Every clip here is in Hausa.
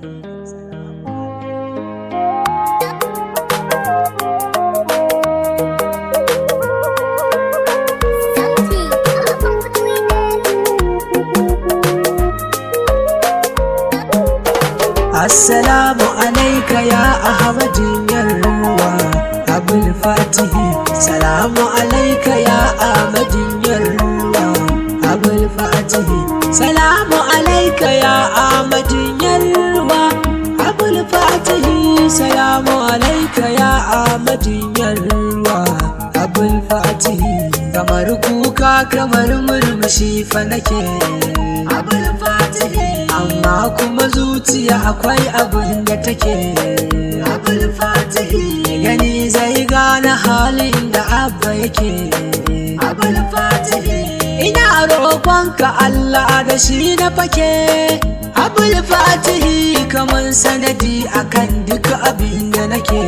Assalamu alaika ya Ahmadin Yarwa Abul Fatihi. Salamu alaika ya Ahmadin Yarwa Abul Fatihi. Salamu alaika ya Ahmadin Yarwa Abul Fatihi. Salamu alaika ya Ahmadin Yarwa Abul Fatihi. Kamar kuka kamar murmushi fa nake Abul Fatihi, amma kuma zuciya akwai abin da take Abul Fatihi. Gani zai gane halin da abba yake Abul Fatihi. Ina roƙonka Allah da shi na fake Abul Fatihi, kamar sanadi akan duka abin da nake.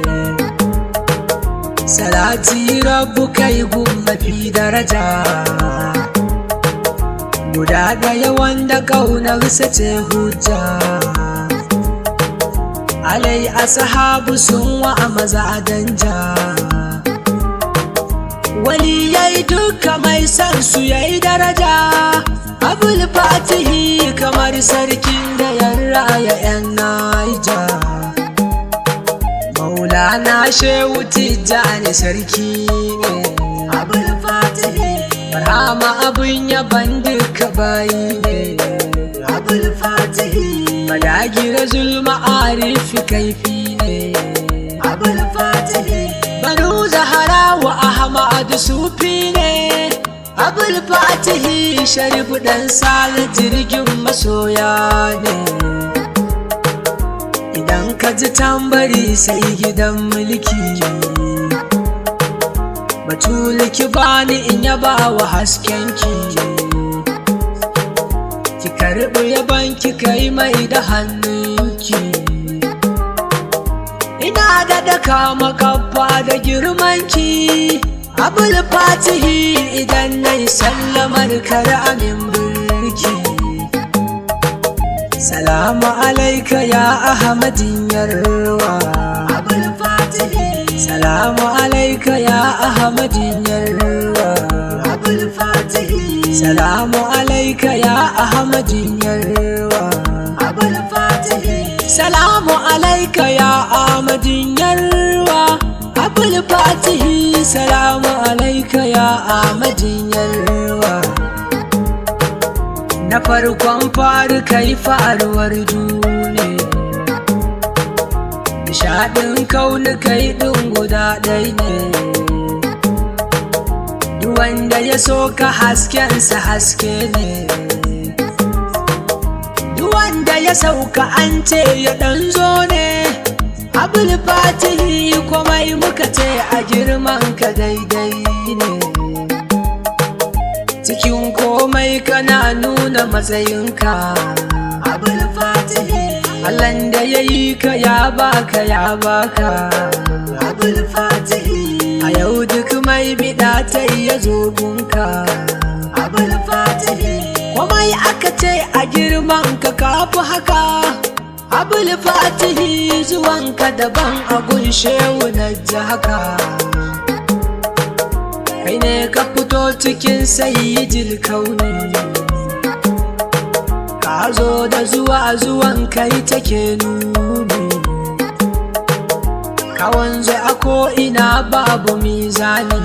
Salati rabbu kai gun mafi daraja guda ɗaya wanda ƙaunarsa ce hujja. Alai ashabu sun wa a maza danja, wali yayi duka mai san su yayi daraja. Abul Fatihi kamar sarkin da ya raya 'yan Naija. Maulana Shehu Tijjani sarki ne Abul Fatihi. Barhama abin yaban duka bayi ne Abul Fatihi. Madagira zulma arifi kaifi ne Abul Fatihi. Banu Zahara wa Ahmad Sufi ne Abul Fatihi. Sharifu dan Sale jirgin masoya ne. Idan ka ji tambari sai gidan mulki, Batulu ki bani in yaba wa haskenki, ki karɓi yaban ki kai mai da hannunki. Ina da daka makabba da girmanki Abul Fatihi. Idan nayi sallamar kar amin birki. Salamu alaika ya Ahmadin Yarwa Abul Fatihi. Salamu alaika ya Ahmadin Yarwa Abul Fatihi. Salamu alaika ya Ahmadin Yarwa Abul Fatihi. Salamu alaika ya Ahmadin Yarwa Abul Fatihi. Salamu alaika ya Ahmadin Yarwa. Na farkon fari kai faruwar dune, nishaɗin kauni kai ɗin guda ɗai ne. Duk wanda ya so ka haskensa haske ne, duk wanda ya sauka an ce ya ɗan zo ne. Abul Fatihi komai muka ce a girman ka daidai ne. Cikin komai kana nuna matsayinka Abul Fatihi. Allahn da ya yi ka ya baka Abul Fatihi. A yau duk mai bida ta iya zogunka Abul Fatihi. Komai aka ce a girman ka kafi haka Abul Fatihi. Zuwanka daban a gun Shehu na ji haka. Kai ne ka fito cikin sayyidil kauni, ka zo da zuwan kai take nuni. Ka wanzu a ko'ina babu mizani,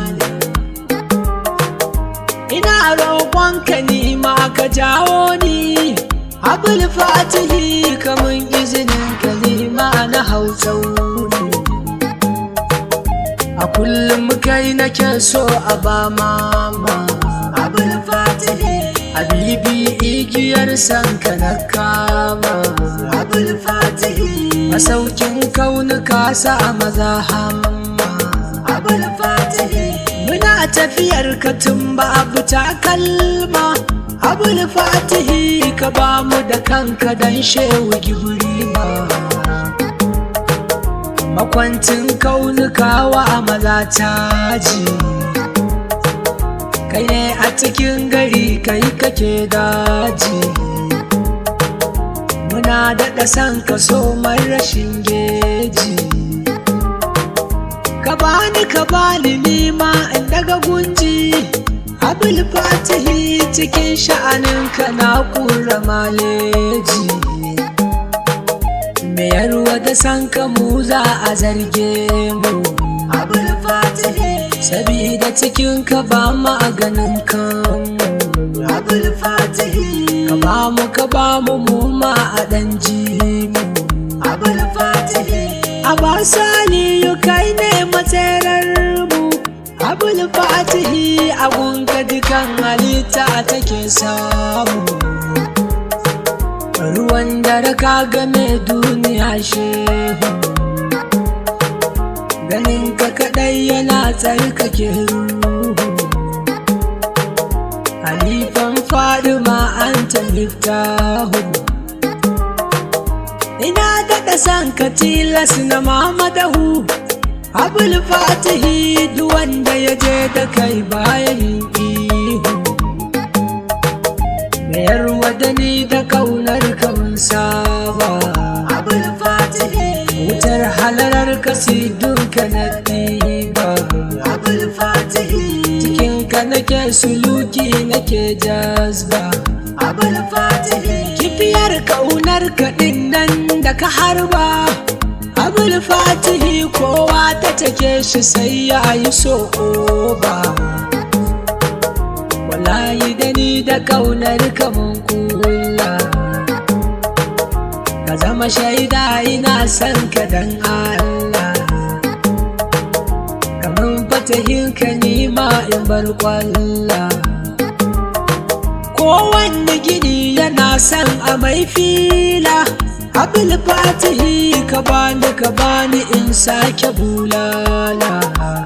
ina roƙonka ni ma ka jawo ni Abul Fatihi. Kamun izinin kalima na hau tsauni, a kullum kai nake so a ba mama Abul Fatihi. Habibi igiyar sanka na kama Abul Fatihi. Masaukin kaunuka sa maza hamma Abul Fatihi. Muna tafiyar ka tun babu takalma Abul Fatihi. Ka ba mu da kanka dan Shehu Gibrima, makwancin kaunuka wa maza taji. Kai ne a cikin gari kai kake daji, muna daɗa san ka so mai rashin geji. Ka bani nima in daga gunji, Abul Fatihi cikin sha'aninka na kura maleji. Me yarwa da san ka mu za a zarge mu, Abul Fatihi sabida cikin ka ba maganin kanmu, Abul Fatihi ka ba mu ma a ɗan ji mu, Abul Fatihi Abasaliyu kai ne matsarar mu, Abul Fatihi abunka dukan halitta take samu. Ruwan dare ka game duniya shehu, ganin ka kaɗai yana tsarkake ruhu. Halifan Fadima an taliftahu, ina daɗa san ka tilas na mamadahu, Abul Fatihi duk wanda ya je da kai bayan ihu. Mayar wadani da kaunar ka mun saba, Abul Fatihi wutar halarar ka sidunka na ɗiba, Abul Fatihi cikin ka nake suluki nake jazba, Abul Fatihi kifiyar kaunar ka nan da ka harba, Abul Fatihi kowa ta take shi sai ya yi so ba. Wallahi da ni da kaunar ka mun kula, ka zama shaida ina son ka dan Allah. Kamun fatahin ka nima in bar kwalla, kowanne gini yana son a mai fila, Abul Fatihi ka bani in sake bulala.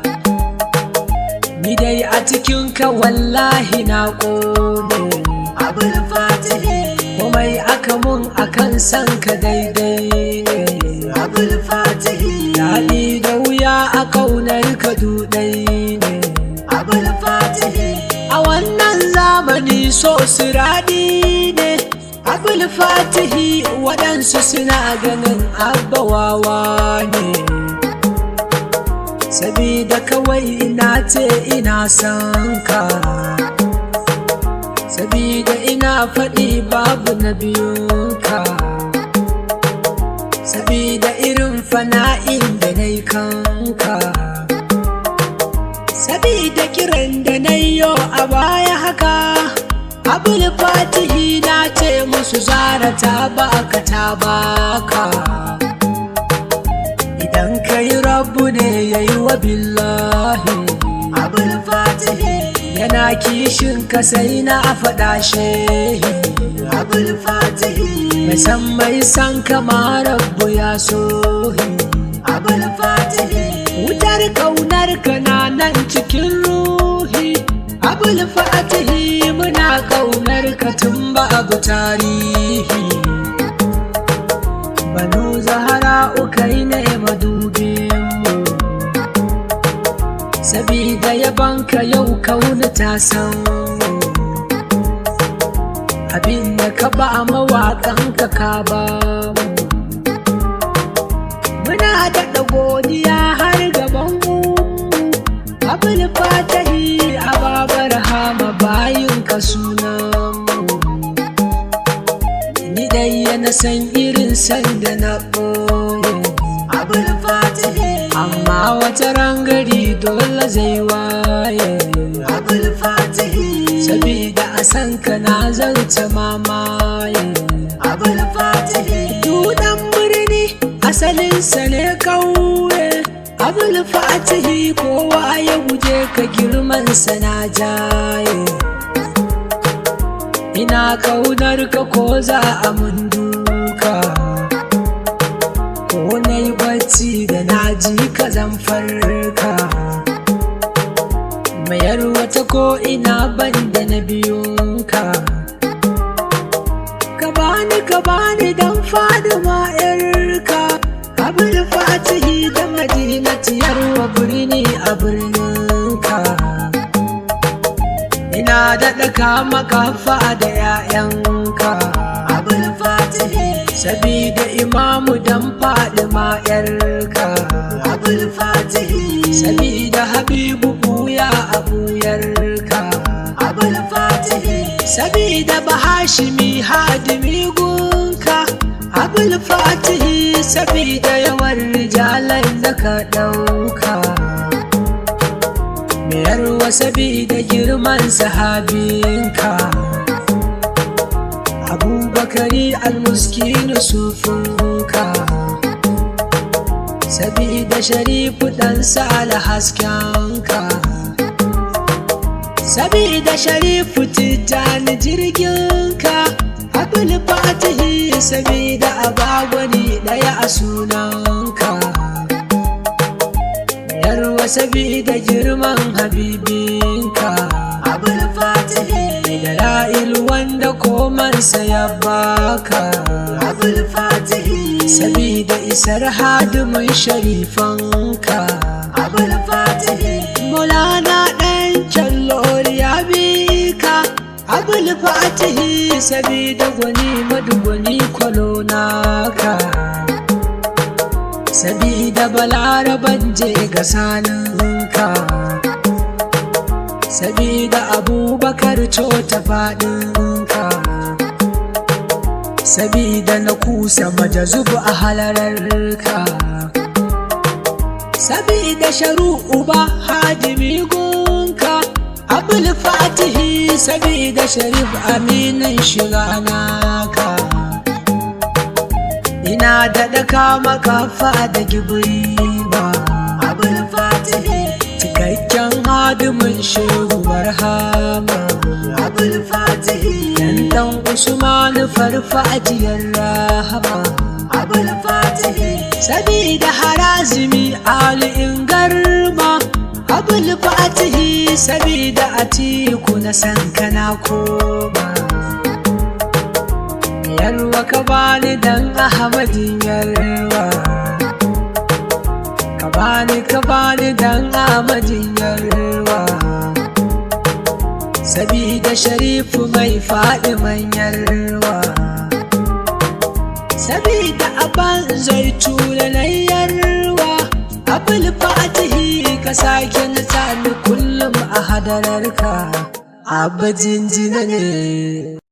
Ni dai a cikin ka wallahi na ƙone, Abul Fatihi komai aka mun akan san ka daidai ne, Abul Fatihi daɗi da wuya a ƙaunar ka duɗai ne, Abul Fatihi a wannan zamani so siradi ne, Abul Fatihi waɗansu suna ganin abbawawa ne, sabida kawai ina ce ina son ka, sabida ina faɗi babu na biyunka, sabida irin fana'in da na yi kanka, sabida kiran da na yi a baya haka, Abul Fatihi na ce musu zara ta baka. Idan kai rabu ne ya yi wa billahi, Abul Fatihi yana kishin ka sai na faɗa shehi, Abul Fatihi mai san kama rabu ya sohi, Abul Fatihi wutar ƙaunar ka na nan cikin ruhi, Abul Fatihi muna ƙaunar ka tun ba abu tarihi. Banu Zahra ukai ne madubinmu, sabida yabanka yau kauna ta san abin da ka ba mawaƙanka ka ba mu. Muna daɗa godiya har gaban mu, Abul Fatihi a babar hama bayin ka sunanmu. Ni dai yana san irin sanda na ɓoye, Abul Fatihi amma wata rangari dole zai waye, Abul Fatihi sabida a san ka na zarta mamaye, Abul Fatihi dudan birni asalinsa ne kauye, Abul Fatihi kowa ya guje ka girmansa na jaye. Ina kaunar ka ko za a mun duka, ko na yi bacci da na ji ka zan farka, mayar wata ko ina banda na biyunka. Ka bani dan Fadima yarka, Abul Fatihi da madinatiyar wa birni a birninka. Ina daɗa kama kafa da 'ya'yanka, Abul Fatihi imamu dan Fadima yarka Abul Fatihi sabida Habibu buya a buyarka Abul Fatihi sabida Bahashimi hadimi gunka Abul Fatihi sabida yawan rijalan da ka ɗauka Mayarwa sabida girman sahabinka Abubakari al-Muskinu sufunka sabida Sharifu dan Sale haskenka sabida Sharifu Tijjani jirginka Abul Fatihi sabida abagwani daya a sunanka Yarwa sabida girman habibinka Abul Fatihi da la'il wanda komansa ya baka Abul Fatihi sabida isar hadimin sharifanka Abul Fatihi Maulana ɗan Kyallori ya bika Abul Fatihi sabida gwani madugwani kwalonaka sabida Balaraban je ga saninka sabida Abubakar cota faɗinka sabida na kusa majazubu a halararka sabida Sharu'u ba hadimi gunka Abul Fatihi sabida Sharif aminin shiga naka ina daɗa kama kafa da gibriba Abul Fatihi cikakken hadimin shehu barhama Abul Fatihi dan Usman farfajiyar rahama Abul Fatihi sabida Harazimi Ali Ingarma Abul Fatihi sabida Atiku na san kana koma Yarwa ka bani dan Ahmadin yarwa ka bani dan Ahmadin yarwa sabida Sharifu mai Fadiman yarwa sabida Aban Zaituna na yarwa Abul Fatihi ka sake na tsani kullum a hadararka Abba jinjina ne